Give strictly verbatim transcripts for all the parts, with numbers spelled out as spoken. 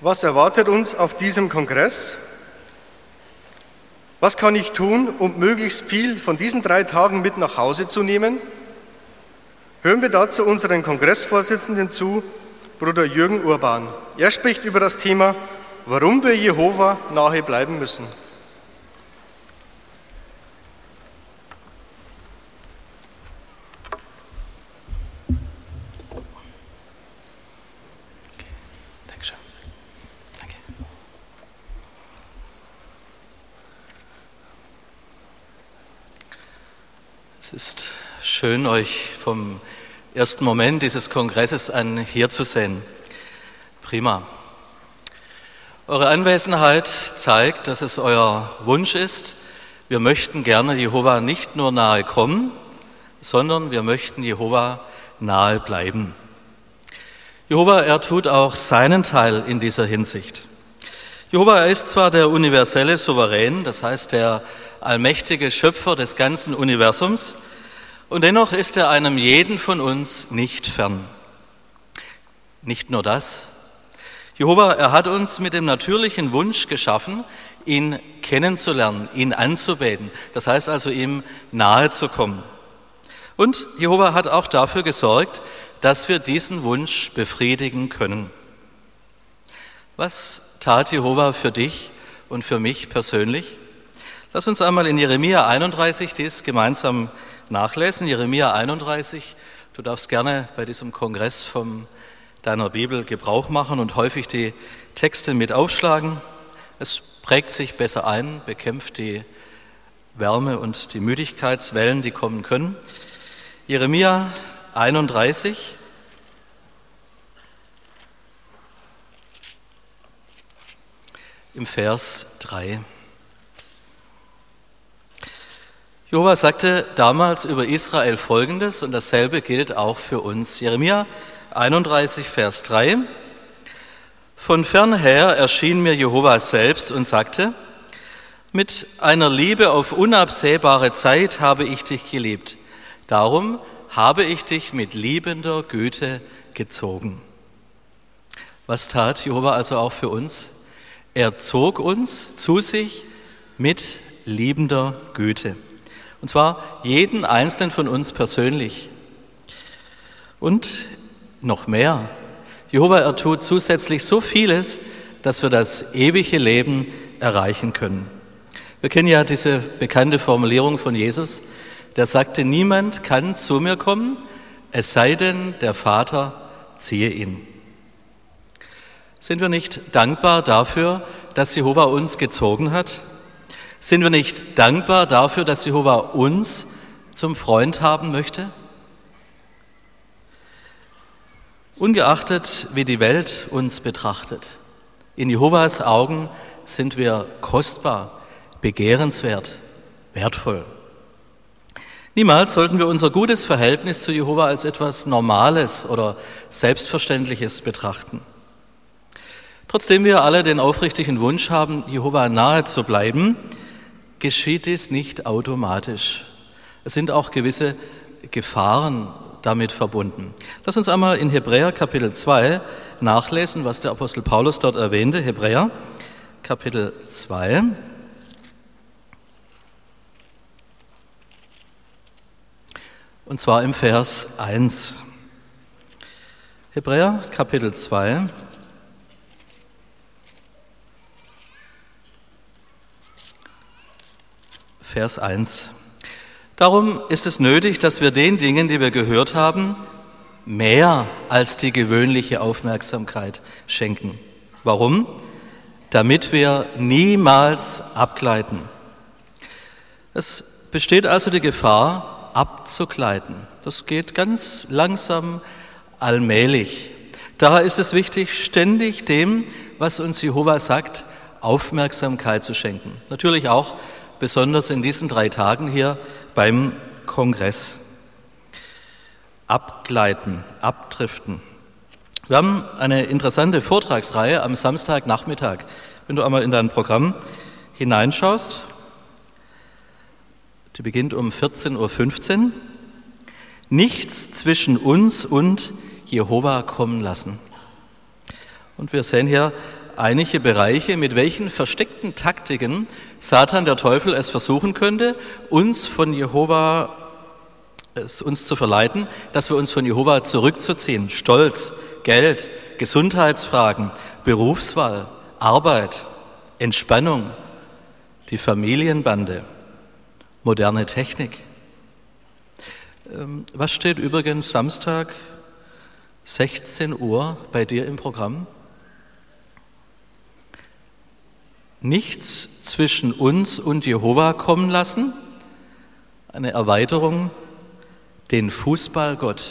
Was erwartet uns auf diesem Kongress? Was kann ich tun, um möglichst viel von diesen drei Tagen mit nach Hause zu nehmen? Hören wir dazu unseren Kongressvorsitzenden zu, Bruder Jürgen Urban. Er spricht über das Thema, warum wir Jehova nahe bleiben müssen. Es ist schön, euch vom ersten Moment dieses Kongresses an hier zu sehen. Prima. Eure Anwesenheit zeigt, dass es euer Wunsch ist, wir möchten gerne Jehova nicht nur nahe kommen, sondern wir möchten Jehova nahe bleiben. Jehova, er tut auch seinen Teil in dieser Hinsicht. Jehova, er ist zwar der universelle Souverän, das heißt der allmächtige Schöpfer des ganzen Universums, und dennoch ist er einem jeden von uns nicht fern. Nicht nur das. Jehova, er hat uns mit dem natürlichen Wunsch geschaffen, ihn kennenzulernen, ihn anzubeten. Das heißt also, ihm nahe zu kommen. Und Jehova hat auch dafür gesorgt, dass wir diesen Wunsch befriedigen können. Was tat Jehova für dich und für mich persönlich? Lass uns einmal in Jeremia einunddreißig dies gemeinsam nachlesen. Jeremia einunddreißig, du darfst gerne bei diesem Kongress von deiner Bibel Gebrauch machen und häufig die Texte mit aufschlagen. Es prägt sich besser ein, bekämpft die Wärme und die Müdigkeitswellen, die kommen können. Jeremia einunddreißig. Im Vers drei. Jehova sagte damals über Israel Folgendes, und dasselbe gilt auch für uns. Jeremia einunddreißig, Vers drei. Von fernher erschien mir Jehova selbst und sagte, mit einer Liebe auf unabsehbare Zeit habe ich dich geliebt. Darum habe ich dich mit liebender Güte gezogen. Was tat Jehova also auch für uns? Er zog uns zu sich mit liebender Güte. Und zwar jeden einzelnen von uns persönlich. Und noch mehr. Jehova, er tut zusätzlich so vieles, dass wir das ewige Leben erreichen können. Wir kennen ja diese bekannte Formulierung von Jesus, der sagte, niemand kann zu mir kommen, es sei denn, der Vater ziehe ihn. Sind wir nicht dankbar dafür, dass Jehova uns gezogen hat? Sind wir nicht dankbar dafür, dass Jehova uns zum Freund haben möchte? Ungeachtet, wie die Welt uns betrachtet, in Jehovas Augen sind wir kostbar, begehrenswert, wertvoll. Niemals sollten wir unser gutes Verhältnis zu Jehova als etwas Normales oder Selbstverständliches betrachten. Trotzdem wir alle den aufrichtigen Wunsch haben, Jehova nahe zu bleiben, geschieht dies nicht automatisch. Es sind auch gewisse Gefahren damit verbunden. Lass uns einmal in Hebräer Kapitel zwei nachlesen, was der Apostel Paulus dort erwähnte. Hebräer Kapitel zwei. Und zwar im Vers eins. Hebräer Kapitel zwei. Vers eins. Darum ist es nötig, dass wir den Dingen, die wir gehört haben, mehr als die gewöhnliche Aufmerksamkeit schenken. Warum? Damit wir niemals abgleiten. Es besteht also die Gefahr, abzugleiten. Das geht ganz langsam, allmählich. Daher ist es wichtig, ständig dem, was uns Jehova sagt, Aufmerksamkeit zu schenken. Natürlich auch besonders in diesen drei Tagen hier beim Kongress. Abgleiten, abdriften. Wir haben eine interessante Vortragsreihe am Samstagnachmittag. Wenn du einmal in dein Programm hineinschaust, die beginnt um vierzehn Uhr fünfzehn. Nichts zwischen uns und Jehova kommen lassen. Und wir sehen hier einige Bereiche, mit welchen versteckten Taktiken Satan, der Teufel, es versuchen könnte, uns von Jehova, es uns zu verleiten, dass wir uns von Jehova zurückzuziehen. Stolz, Geld, Gesundheitsfragen, Berufswahl, Arbeit, Entspannung, die Familienbande, moderne Technik. Was steht übrigens Samstag sechzehn Uhr bei dir im Programm? Nichts zwischen uns und Jehova kommen lassen, eine Erweiterung, den Fußballgott.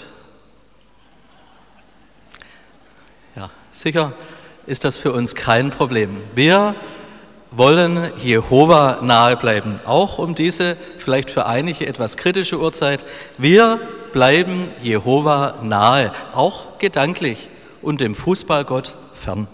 Ja, sicher ist das für uns kein Problem. Wir wollen Jehova nahe bleiben, auch um diese vielleicht für einige etwas kritische Uhrzeit. Wir bleiben Jehova nahe, auch gedanklich und dem Fußballgott fern.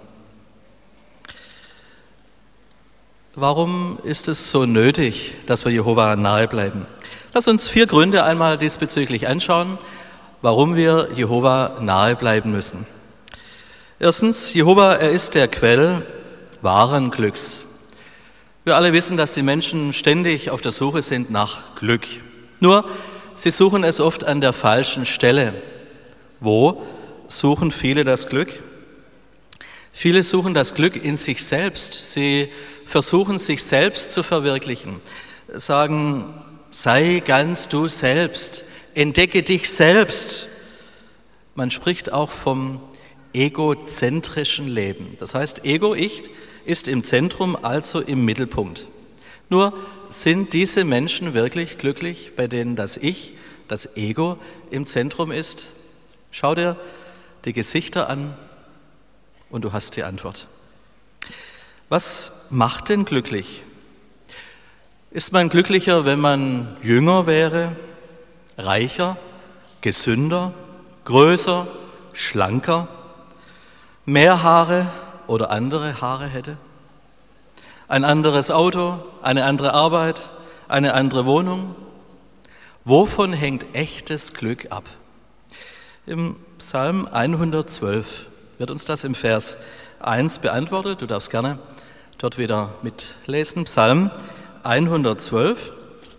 Warum ist es so nötig, dass wir Jehova nahe bleiben? Lass uns vier Gründe einmal diesbezüglich anschauen, warum wir Jehova nahe bleiben müssen. Erstens, Jehova, er ist der Quell wahren Glücks. Wir alle wissen, dass die Menschen ständig auf der Suche sind nach Glück. Nur, sie suchen es oft an der falschen Stelle. Wo suchen viele das Glück? Viele suchen das Glück in sich selbst. Sie versuchen, sich selbst zu verwirklichen. Sagen, sei ganz du selbst, entdecke dich selbst. Man spricht auch vom egozentrischen Leben. Das heißt, Ego, ich, ist im Zentrum, also im Mittelpunkt. Nur sind diese Menschen wirklich glücklich, bei denen das Ich, das Ego im Zentrum ist? Schau dir die Gesichter an und du hast die Antwort. Was macht denn glücklich? Ist man glücklicher, wenn man jünger wäre, reicher, gesünder, größer, schlanker, mehr Haare oder andere Haare hätte? Ein anderes Auto, eine andere Arbeit, eine andere Wohnung? Wovon hängt echtes Glück ab? Im Psalm hundertzwölf wird uns das im Vers eins beantwortet. Du darfst gerne dort wieder mitlesen. Psalm hundertzwölf,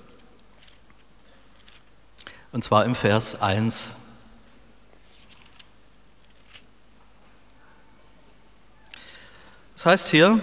und zwar im Vers eins. Das heißt hier,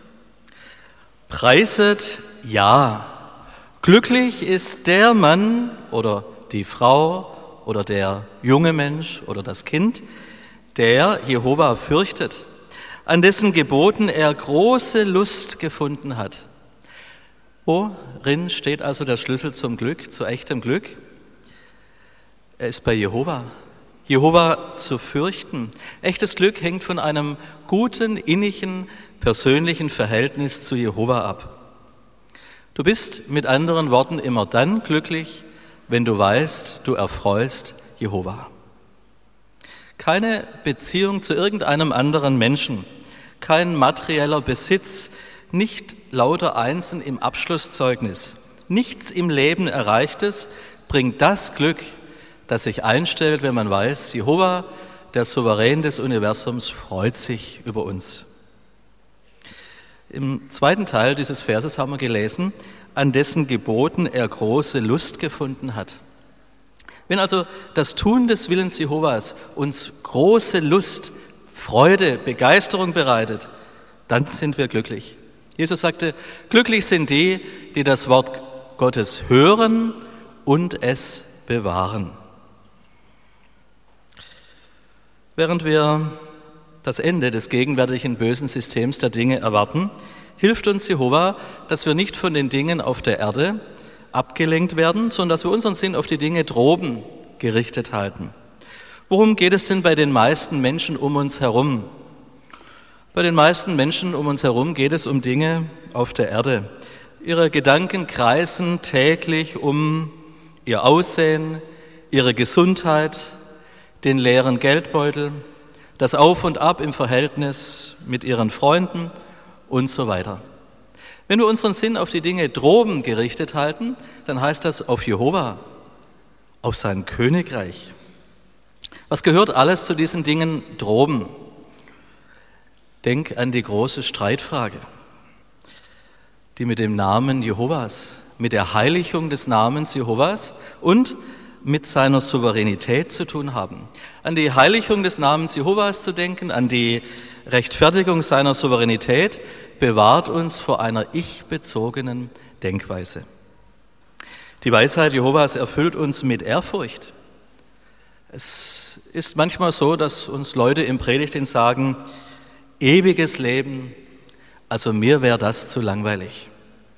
preiset ja, glücklich ist der Mann oder die Frau oder der junge Mensch oder das Kind, der Jehova fürchtet, an dessen Geboten er große Lust gefunden hat. Worin steht also der Schlüssel zum Glück, zu echtem Glück? Er ist bei Jehova. Jehova zu fürchten. Echtes Glück hängt von einem guten, innigen, persönlichen Verhältnis zu Jehova ab. Du bist mit anderen Worten immer dann glücklich, wenn du weißt, du erfreust Jehova. Keine Beziehung zu irgendeinem anderen Menschen, kein materieller Besitz, nicht lauter Einsen im Abschlusszeugnis, nichts im Leben Erreichtes bringt das Glück, das sich einstellt, wenn man weiß, Jehova, der Souverän des Universums, freut sich über uns. Im zweiten Teil dieses Verses haben wir gelesen, an dessen Geboten er große Lust gefunden hat. Wenn also das Tun des Willens Jehovas uns große Lust, Freude, Begeisterung bereitet, dann sind wir glücklich. Jesus sagte, glücklich sind die, die das Wort Gottes hören und es bewahren. Während wir das Ende des gegenwärtigen bösen Systems der Dinge erwarten, hilft uns Jehova, dass wir nicht von den Dingen auf der Erde abgelenkt werden, sondern dass wir unseren Sinn auf die Dinge droben gerichtet halten. Worum geht es denn bei den meisten Menschen um uns herum? Bei den meisten Menschen um uns herum geht es um Dinge auf der Erde. Ihre Gedanken kreisen täglich um ihr Aussehen, ihre Gesundheit, den leeren Geldbeutel, das Auf und Ab im Verhältnis mit ihren Freunden und so weiter. Wenn wir unseren Sinn auf die Dinge droben gerichtet halten, dann heißt das auf Jehova, auf sein Königreich. Was gehört alles zu diesen Dingen droben? Denk an die große Streitfrage, die mit dem Namen Jehovas, mit der Heiligung des Namens Jehovas und mit seiner Souveränität zu tun haben. An die Heiligung des Namens Jehovas zu denken, an die Rechtfertigung seiner Souveränität, bewahrt uns vor einer ich-bezogenen Denkweise. Die Weisheit Jehovas erfüllt uns mit Ehrfurcht. Es ist manchmal so, dass uns Leute im Predigtdienst sagen, ewiges Leben, also mir wäre das zu langweilig.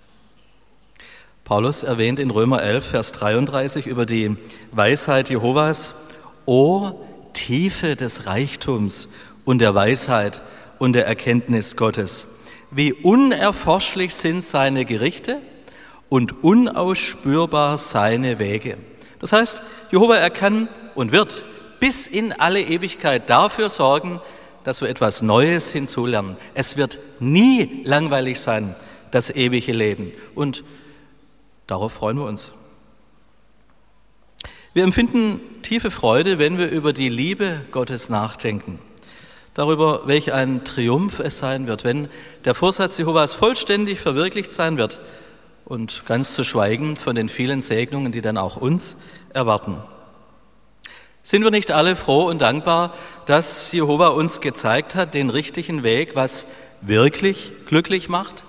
Paulus erwähnt in Römer elf, Vers dreiunddreißig über die Weisheit Jehovas, O Tiefe des Reichtums und der Weisheit und der Erkenntnis Gottes. Wie unerforschlich sind seine Gerichte und unausspürbar seine Wege. Das heißt, Jehova, er kann und wird bis in alle Ewigkeit dafür sorgen, dass wir etwas Neues hinzulernen. Es wird nie langweilig sein, das ewige Leben. Und darauf freuen wir uns. Wir empfinden tiefe Freude, wenn wir über die Liebe Gottes nachdenken. Darüber, welch ein Triumph es sein wird, wenn der Vorsatz Jehovas vollständig verwirklicht sein wird und ganz zu schweigen von den vielen Segnungen, die dann auch uns erwarten. Sind wir nicht alle froh und dankbar, dass Jehova uns gezeigt hat, den richtigen Weg, was wirklich glücklich macht?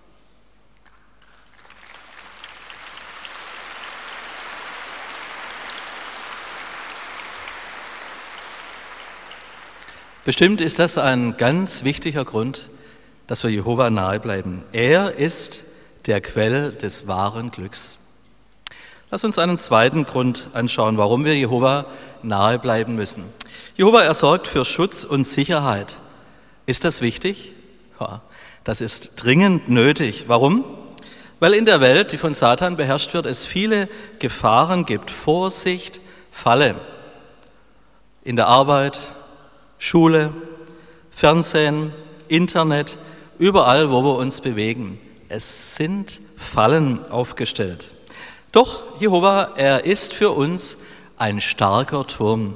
Bestimmt ist das ein ganz wichtiger Grund, dass wir Jehova nahe bleiben. Er ist der Quell des wahren Glücks. Lass uns einen zweiten Grund anschauen, warum wir Jehova nahe bleiben müssen. Jehova, er sorgt für Schutz und Sicherheit. Ist das wichtig? Ja, das ist dringend nötig. Warum? Weil in der Welt, die von Satan beherrscht wird, es viele Gefahren gibt. Vorsicht, Falle. In der Arbeit, Schule, Fernsehen, Internet, überall, wo wir uns bewegen. Es sind Fallen aufgestellt. Doch Jehova, er ist für uns ein starker Turm.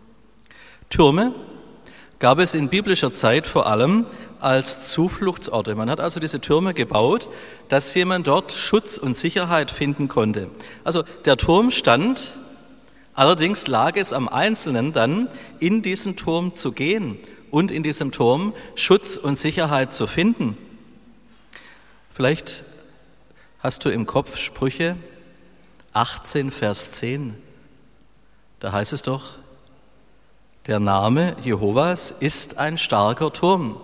Türme gab es in biblischer Zeit vor allem als Zufluchtsorte. Man hat also diese Türme gebaut, dass jemand dort Schutz und Sicherheit finden konnte. Also der Turm stand, allerdings lag es am Einzelnen dann, in diesen Turm zu gehen und in diesem Turm Schutz und Sicherheit zu finden. Vielleicht hast du im Kopf Sprüche achtzehn, Vers zehn. Da heißt es doch, der Name Jehovas ist ein starker Turm.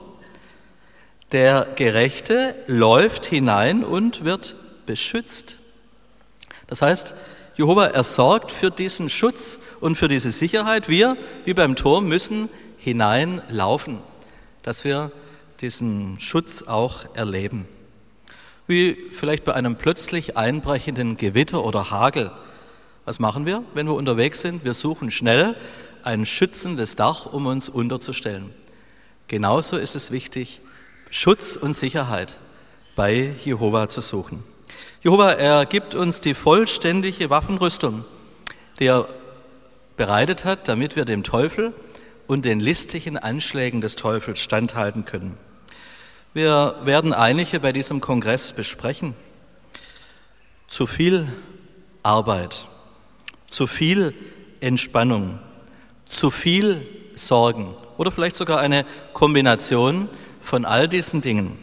Der Gerechte läuft hinein und wird beschützt. Das heißt, Jehova, er sorgt für diesen Schutz und für diese Sicherheit. Wir, wie beim Turm, müssen hineinlaufen, dass wir diesen Schutz auch erleben. Wie vielleicht bei einem plötzlich einbrechenden Gewitter oder Hagel. Was machen wir, wenn wir unterwegs sind? Wir suchen schnell ein schützendes Dach, um uns unterzustellen. Genauso ist es wichtig, Schutz und Sicherheit bei Jehova zu suchen. Jehova, er gibt uns die vollständige Waffenrüstung, die er bereitet hat, damit wir dem Teufel und den listigen Anschlägen des Teufels standhalten können. Wir werden einige bei diesem Kongress besprechen. Zu viel Arbeit, zu viel Entspannung, zu viel Sorgen oder vielleicht sogar eine Kombination von all diesen Dingen.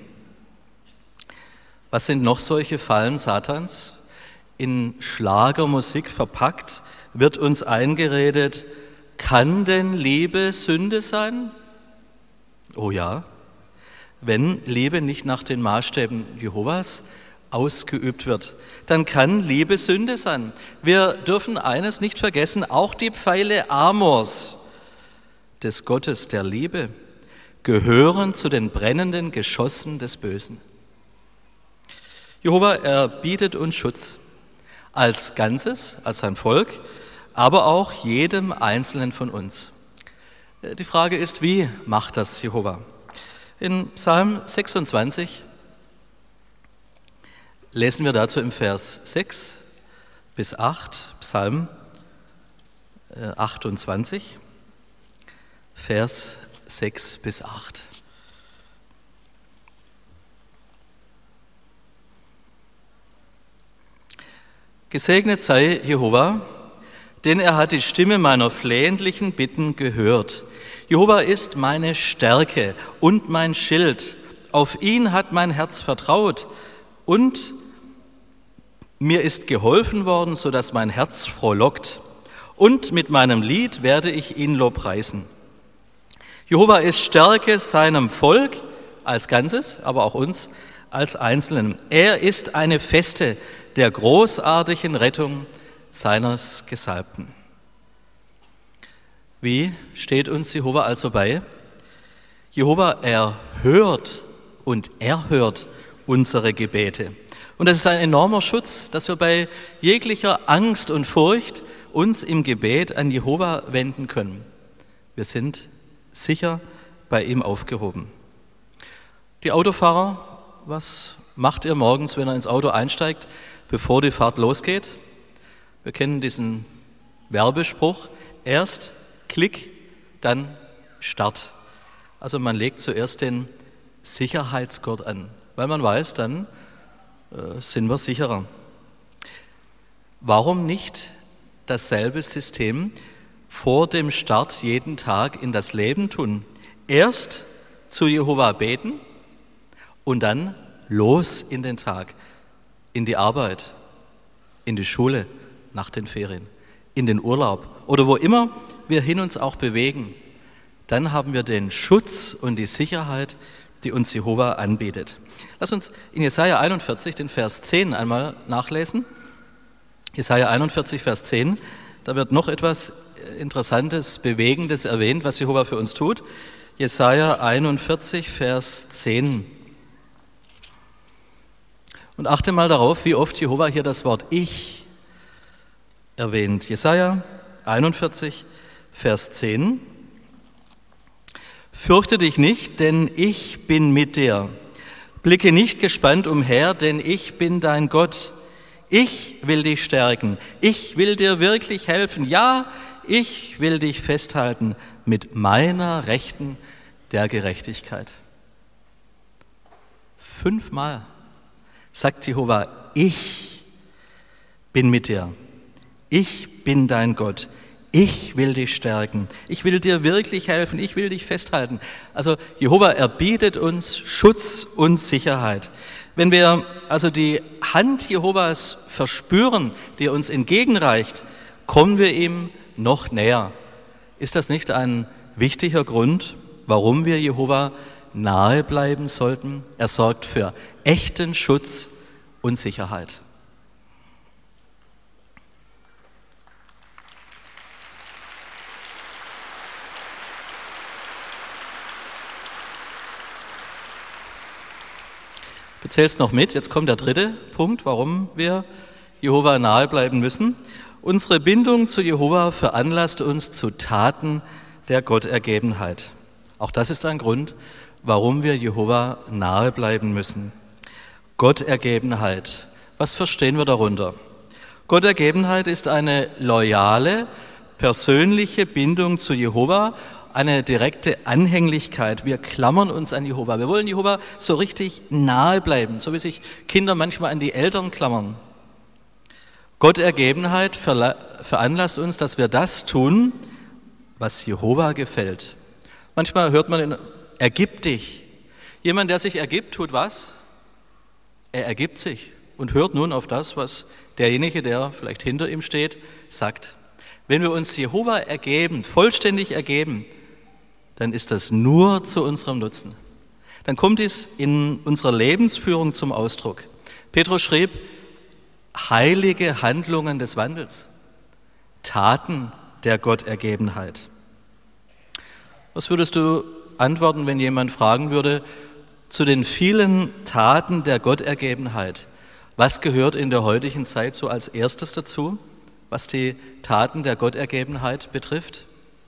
Was sind noch solche Fallen Satans? In Schlagermusik verpackt wird uns eingeredet, kann denn Liebe Sünde sein? Oh ja. Wenn Liebe nicht nach den Maßstäben Jehovas ausgeübt wird, dann kann Liebe Sünde sein. Wir dürfen eines nicht vergessen, auch die Pfeile Amors des Gottes der Liebe gehören zu den brennenden Geschossen des Bösen. Jehova, er bietet uns Schutz als Ganzes, als sein Volk, aber auch jedem Einzelnen von uns. Die Frage ist, wie macht das Jehova? In Psalm sechsundzwanzig lesen wir dazu im Vers sechs bis acht, Psalm achtundzwanzig, Vers sechs bis acht. Gesegnet sei Jehova, denn er hat die Stimme meiner flehentlichen Bitten gehört. Jehova ist meine Stärke und mein Schild. Auf ihn hat mein Herz vertraut und mir ist geholfen worden, sodass mein Herz frohlockt. Und mit meinem Lied werde ich ihn lobpreisen. Jehova ist Stärke seinem Volk als Ganzes, aber auch uns als Einzelnen. Er ist eine Feste der großartigen Rettung seines Gesalbten. Wie steht uns Jehova also bei? Jehova erhört und erhört unsere Gebete. Und das ist ein enormer Schutz, dass wir bei jeglicher Angst und Furcht uns im Gebet an Jehova wenden können. Wir sind sicher bei ihm aufgehoben. Die Autofahrer, was macht ihr morgens, wenn ihr ins Auto einsteigt, bevor die Fahrt losgeht? Wir kennen diesen Werbespruch, erst Klick, dann Start. Also man legt zuerst den Sicherheitsgurt an, weil man weiß, dann äh, sind wir sicherer. Warum nicht dasselbe System vor dem Start jeden Tag in das Leben tun? Erst zu Jehova beten und dann los in den Tag, in die Arbeit, in die Schule, nach den Ferien, in den Urlaub oder wo immer wir hin uns auch bewegen. Dann haben wir den Schutz und die Sicherheit, die uns Jehova anbietet. Lass uns in Jesaja einundvierzig, den Vers zehn einmal nachlesen. Jesaja einundvierzig, Vers zehn, da wird noch etwas Interessantes, Bewegendes erwähnt, was Jehova für uns tut. Jesaja einundvierzig, Vers zehn. Und achte mal darauf, wie oft Jehova hier das Wort Ich erwähnt. Jesaja einundvierzig, Vers zehn. Fürchte dich nicht, denn ich bin mit dir. Blicke nicht gespannt umher, denn ich bin dein Gott. Ich will dich stärken. Ich will dir wirklich helfen. Ja, ich will dich festhalten mit meiner Rechten der Gerechtigkeit. Fünfmal sagt Jehova, ich bin mit dir. Ich bin dein Gott. Ich will dich stärken. Ich will dir wirklich helfen. Ich will dich festhalten. Also Jehova, er bietet uns Schutz und Sicherheit. Wenn wir also die Hand Jehovas verspüren, die er uns entgegenreicht, kommen wir ihm noch näher. Ist das nicht ein wichtiger Grund, warum wir Jehova nahe bleiben sollten? Er sorgt für echten Schutz und Sicherheit. Du zählst noch mit, jetzt kommt der dritte Punkt, warum wir Jehova nahe bleiben müssen. Unsere Bindung zu Jehova veranlasst uns zu Taten der Gottergebenheit. Auch das ist ein Grund, warum wir Jehova nahe bleiben müssen. Gottergebenheit, was verstehen wir darunter? Gottergebenheit ist eine loyale, persönliche Bindung zu Jehova, eine direkte Anhänglichkeit. Wir klammern uns an Jehova. Wir wollen Jehova so richtig nahe bleiben, so wie sich Kinder manchmal an die Eltern klammern. Gottergebenheit veranlasst uns, dass wir das tun, was Jehova gefällt. Manchmal hört man, in, ergib dich. Jemand, der sich ergibt, tut was? Er ergibt sich und hört nun auf das, was derjenige, der vielleicht hinter ihm steht, sagt. Wenn wir uns Jehova ergeben, vollständig ergeben, dann ist das nur zu unserem Nutzen. Dann kommt dies in unserer Lebensführung zum Ausdruck. Petrus schrieb, heilige Handlungen des Wandels, Taten der Gottergebenheit. Was würdest du antworten, wenn jemand fragen würde, zu den vielen Taten der Gottergebenheit, was gehört in der heutigen Zeit so als erstes dazu, was die Taten der Gottergebenheit betrifft?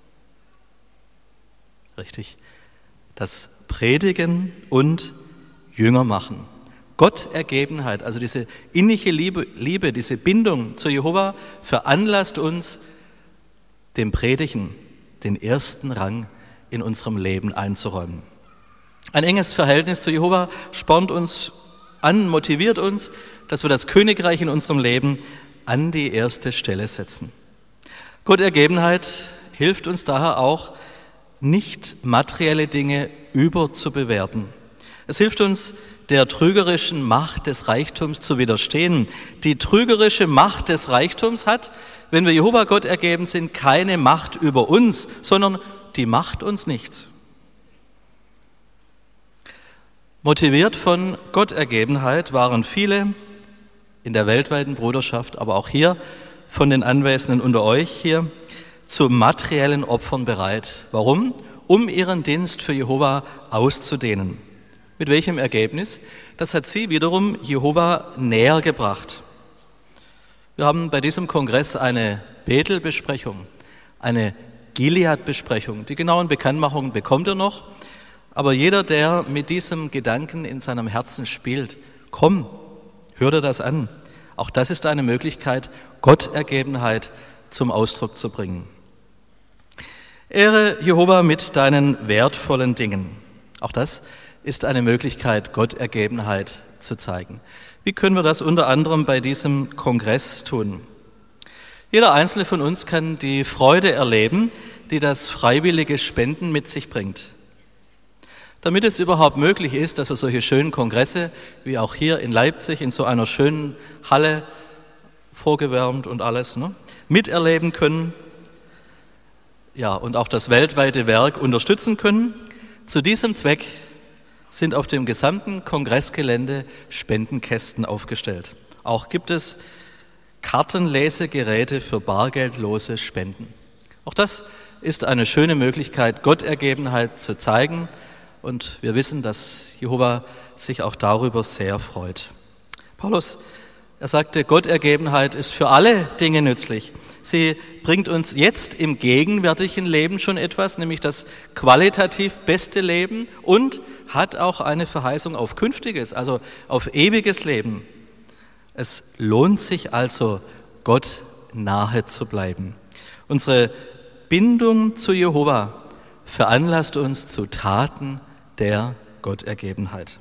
Richtig, das Predigen und Jünger machen. Gottergebenheit, also diese innige Liebe, Liebe, diese Bindung zu Jehova veranlasst uns, dem Predigen den ersten Rang in unserem Leben einzuräumen. Ein enges Verhältnis zu Jehova spornt uns an, motiviert uns, dass wir das Königreich in unserem Leben an die erste Stelle setzen. Gottergebenheit hilft uns daher auch, nicht materielle Dinge überzubewerten. Es hilft uns, der trügerischen Macht des Reichtums zu widerstehen. Die trügerische Macht des Reichtums hat, wenn wir Jehova Gott ergeben sind, keine Macht über uns, sondern die macht uns nichts. Motiviert von Gottergebenheit waren viele in der weltweiten Bruderschaft, aber auch hier von den Anwesenden unter euch hier, zu materiellen Opfern bereit. Warum? Um ihren Dienst für Jehova auszudehnen. Mit welchem Ergebnis? Das hat sie wiederum Jehova näher gebracht. Wir haben bei diesem Kongress eine Bethel-Besprechung, eine Gilead-Besprechung. Die genauen Bekanntmachungen bekommt ihr noch. Aber jeder, der mit diesem Gedanken in seinem Herzen spielt, komm, hör dir das an. Auch das ist eine Möglichkeit, Gottergebenheit zum Ausdruck zu bringen. Ehre Jehova mit deinen wertvollen Dingen. Auch das ist eine Möglichkeit, Gottergebenheit zu zeigen. Wie können wir das unter anderem bei diesem Kongress tun? Jeder Einzelne von uns kann die Freude erleben, die das freiwillige Spenden mit sich bringt. Damit es überhaupt möglich ist, dass wir solche schönen Kongresse, wie auch hier in Leipzig, in so einer schönen Halle, vorgewärmt und alles, ne, miterleben können, ja, und auch das weltweite Werk unterstützen können, zu diesem Zweck sind auf dem gesamten Kongressgelände Spendenkästen aufgestellt. Auch gibt es Kartenlesegeräte für bargeldlose Spenden. Auch das ist eine schöne Möglichkeit, Gottergebenheit zu zeigen. Und wir wissen, dass Jehova sich auch darüber sehr freut. Paulus, er sagte, Gottergebenheit ist für alle Dinge nützlich. Sie bringt uns jetzt im gegenwärtigen Leben schon etwas, nämlich das qualitativ beste Leben und hat auch eine Verheißung auf künftiges, also auf ewiges Leben. Es lohnt sich also, Gott nahe zu bleiben. Unsere Bindung zu Jehova veranlasst uns zu Taten der Gottergebenheit.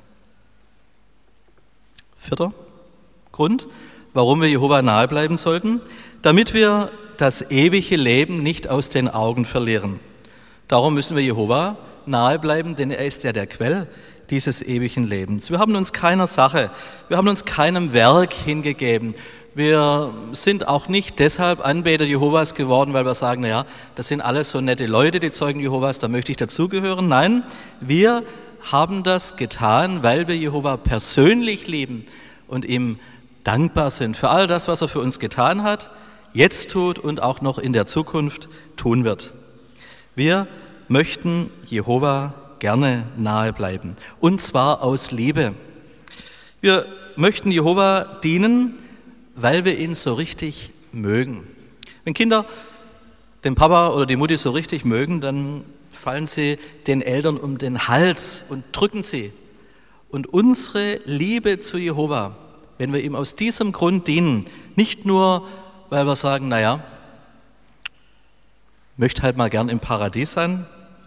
Vierter Grund, warum wir Jehova nahe bleiben sollten, damit wir das ewige Leben nicht aus den Augen verlieren. Darum müssen wir Jehova nahe bleiben, denn er ist ja der Quell dieses ewigen Lebens. Wir haben uns keiner Sache, wir haben uns keinem Werk hingegeben. Wir sind auch nicht deshalb Anbeter Jehovas geworden, weil wir sagen, naja, das sind alles so nette Leute, die Zeugen Jehovas, da möchte ich dazugehören. Nein, wir haben das getan, weil wir Jehova persönlich lieben und ihm dankbar sind für all das, was er für uns getan hat, jetzt tut und auch noch in der Zukunft tun wird. Wir möchten Jehova gerne nahe bleiben, und zwar aus Liebe. Wir möchten Jehova dienen, weil wir ihn so richtig mögen. Wenn Kinder den Papa oder die Mutti so richtig mögen, dann fallen sie den Eltern um den Hals und drücken sie. Und unsere Liebe zu Jehova, wenn wir ihm aus diesem Grund dienen, nicht nur, weil wir sagen, naja, möchte halt mal gern im Paradies sein.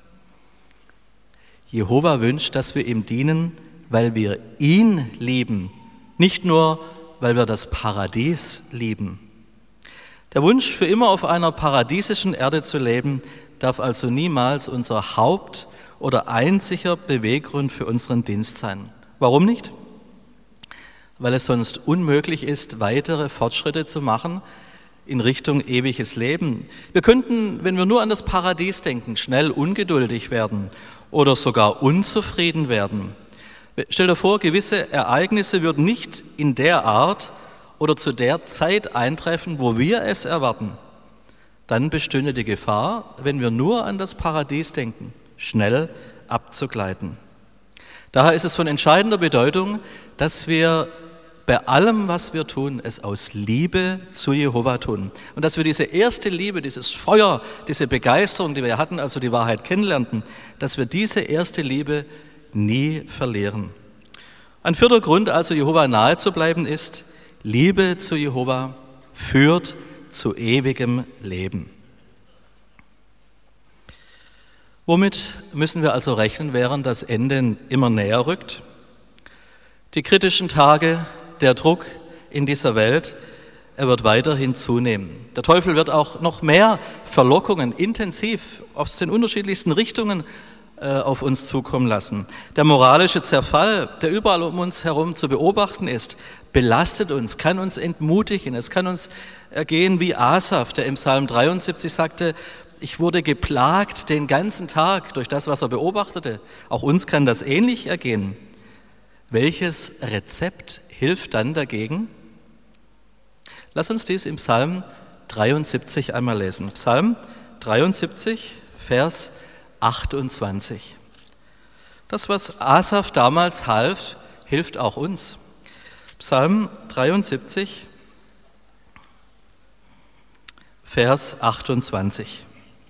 Jehova wünscht, dass wir ihm dienen, weil wir ihn lieben, nicht nur, weil wir das Paradies lieben. Der Wunsch, für immer auf einer paradiesischen Erde zu leben, darf also niemals unser Haupt- oder einziger Beweggrund für unseren Dienst sein. Warum nicht? Weil es sonst unmöglich ist, weitere Fortschritte zu machen in Richtung ewiges Leben. Wir könnten, wenn wir nur an das Paradies denken, schnell ungeduldig werden oder sogar unzufrieden werden. Stell dir vor, gewisse Ereignisse würden nicht in der Art oder zu der Zeit eintreffen, wo wir es erwarten. Dann bestünde die Gefahr, wenn wir nur an das Paradies denken, schnell abzugleiten. Daher ist es von entscheidender Bedeutung, dass wir bei allem, was wir tun, es aus Liebe zu Jehova tun. Und dass wir diese erste Liebe, dieses Feuer, diese Begeisterung, die wir hatten, als wir die Wahrheit kennenlernten, dass wir diese erste Liebe nie verlieren. Ein vierter Grund, also Jehova nahe zu bleiben, ist, Liebe zu Jehova führt zu ewigem Leben. Womit müssen wir also rechnen, während das Ende immer näher rückt? Die kritischen Tage, der Druck in dieser Welt er wird weiterhin zunehmen. Der Teufel wird auch noch mehr Verlockungen intensiv aus den unterschiedlichsten Richtungen äh, auf uns zukommen lassen. Der moralische Zerfall, der überall um uns herum zu beobachten ist, belastet uns, kann uns entmutigen. Es kann uns ergehen wie Asaf, der im Psalm dreiundsiebzig sagte, ich wurde geplagt den ganzen Tag durch das, was er beobachtete. Auch uns kann das ähnlich ergehen. Welches Rezept hilft dann dagegen? Lass uns dies im Psalm dreiundsiebzig einmal lesen. Psalm dreiundsiebzig, Vers achtundzwanzig. Das, was Asaf damals half, hilft auch uns. Psalm dreiundsiebzig, Vers achtundzwanzig.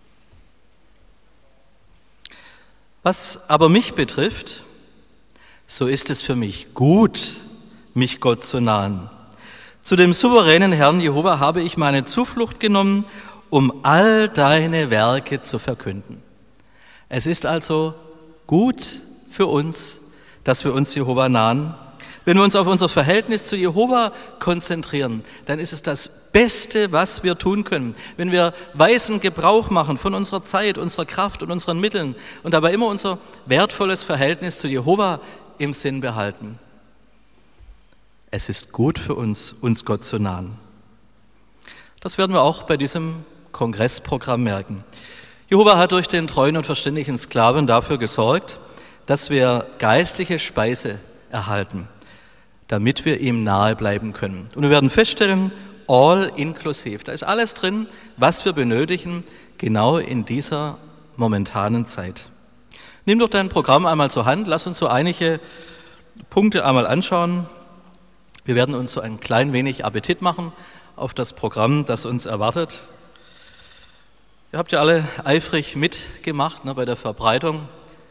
Was aber mich betrifft, so ist es für mich gut, mich Gott zu nahen. Zu dem souveränen Herrn Jehova habe ich meine Zuflucht genommen, um all deine Werke zu verkünden. Es ist also gut für uns, dass wir uns Jehova nahen. Wenn wir uns auf unser Verhältnis zu Jehova konzentrieren, dann ist es das Beste, was wir tun können. Wenn wir weisen Gebrauch machen von unserer Zeit, unserer Kraft und unseren Mitteln und dabei immer unser wertvolles Verhältnis zu Jehova im Sinn behalten. Es ist gut für uns, uns Gott zu nahen. Das werden wir auch bei diesem Kongressprogramm merken. Jehova hat durch den treuen und verständigen Sklaven dafür gesorgt, dass wir geistliche Speise erhalten, damit wir ihm nahe bleiben können. Und wir werden feststellen, all inklusiv, da ist alles drin, was wir benötigen, genau in dieser momentanen Zeit. Nimm doch dein Programm einmal zur Hand, lass uns so einige Punkte einmal anschauen. Wir werden uns so ein klein wenig Appetit machen auf das Programm, das uns erwartet. Ihr habt ja alle eifrig mitgemacht ne, bei der Verbreitung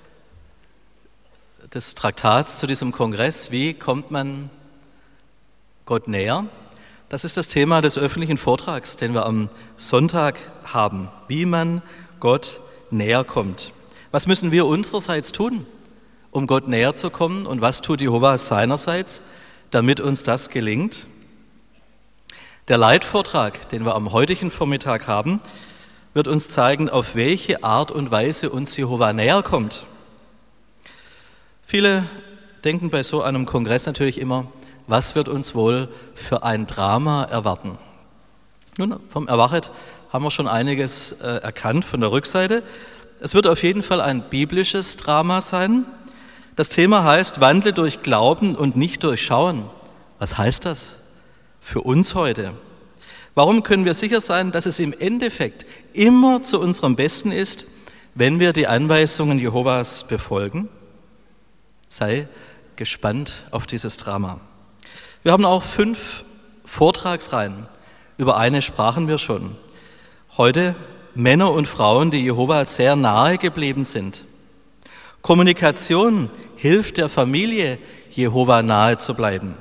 des Traktats zu diesem Kongress. Wie kommt man Gott näher? Das ist das Thema des öffentlichen Vortrags, den wir am Sonntag haben. Wie man Gott näher kommt. Was müssen wir unsererseits tun, um Gott näher zu kommen? Und was tut Jehova seinerseits, damit uns das gelingt? Der Leitvortrag, den wir am heutigen Vormittag haben, wird uns zeigen, auf welche Art und Weise uns Jehova näher kommt. Viele denken bei so einem Kongress natürlich immer, was wird uns wohl für ein Drama erwarten? Nun, vom Erwachet haben wir schon einiges äh, erkannt von der Rückseite. Es wird auf jeden Fall ein biblisches Drama sein. Das Thema heißt, wandle durch Glauben und nicht durch Schauen. Was heißt das für uns heute? Warum können wir sicher sein, dass es im Endeffekt immer zu unserem Besten ist, wenn wir die Anweisungen Jehovas befolgen? Sei gespannt auf dieses Drama. Wir haben auch fünf Vortragsreihen. Über eine sprachen wir schon. Heute Männer und Frauen, die Jehova sehr nahe geblieben sind. Kommunikation hilft der Familie, Jehova nahe zu bleiben.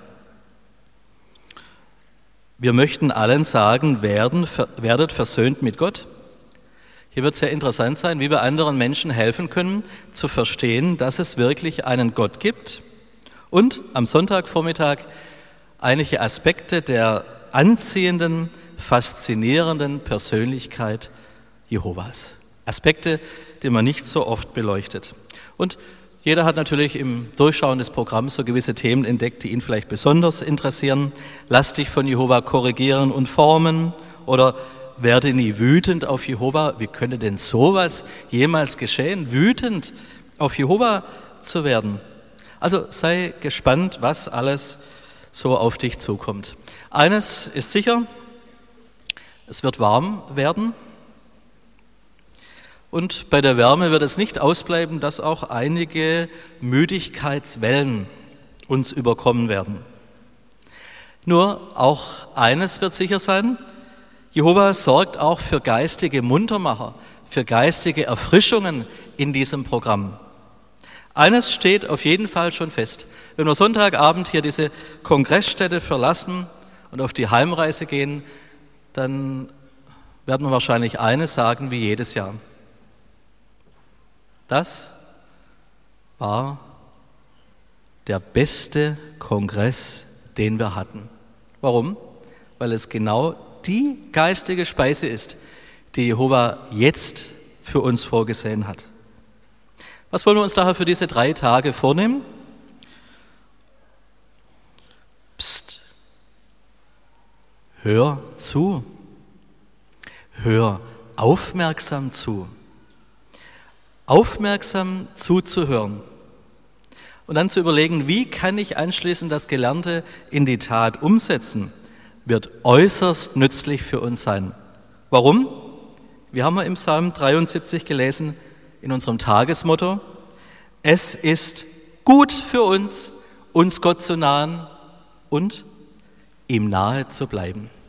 Wir möchten allen sagen, werden, werdet versöhnt mit Gott. Hier wird es sehr interessant sein, wie wir anderen Menschen helfen können, zu verstehen, dass es wirklich einen Gott gibt. Und am Sonntagvormittag einige Aspekte der anziehenden, faszinierenden Persönlichkeit Jehovas. Aspekte, die man nicht so oft beleuchtet. Und jeder hat natürlich im Durchschauen des Programms so gewisse Themen entdeckt, die ihn vielleicht besonders interessieren. Lass dich von Jehova korrigieren und formen oder werde nie wütend auf Jehova. Wie könnte denn sowas jemals geschehen, wütend auf Jehova zu werden? Also sei gespannt, was alles so auf dich zukommt. Eines ist sicher, es wird warm werden. Und bei der Wärme wird es nicht ausbleiben, dass auch einige Müdigkeitswellen uns überkommen werden. Nur auch eines wird sicher sein, Jehova sorgt auch für geistige Muntermacher, für geistige Erfrischungen in diesem Programm. Eines steht auf jeden Fall schon fest. Wenn wir Sonntagabend hier diese Kongressstätte verlassen und auf die Heimreise gehen, dann werden wir wahrscheinlich eines sagen wie jedes Jahr. Das war der beste Kongress, den wir hatten. Warum? weil es genau die geistige Speise ist, die Jehova jetzt für uns vorgesehen hat. Was wollen wir uns daher für diese drei Tage vornehmen? Psst. Hör zu. Hör aufmerksam zu. Aufmerksam zuzuhören. Und dann zu überlegen, wie kann ich anschließend das Gelernte in die Tat umsetzen, wird äußerst nützlich für uns sein. Warum? Wir haben im Psalm dreiundsiebzig gelesen, in unserem Tagesmotto, es ist gut für uns, uns Gott zu nahen und ihm nahe zu bleiben.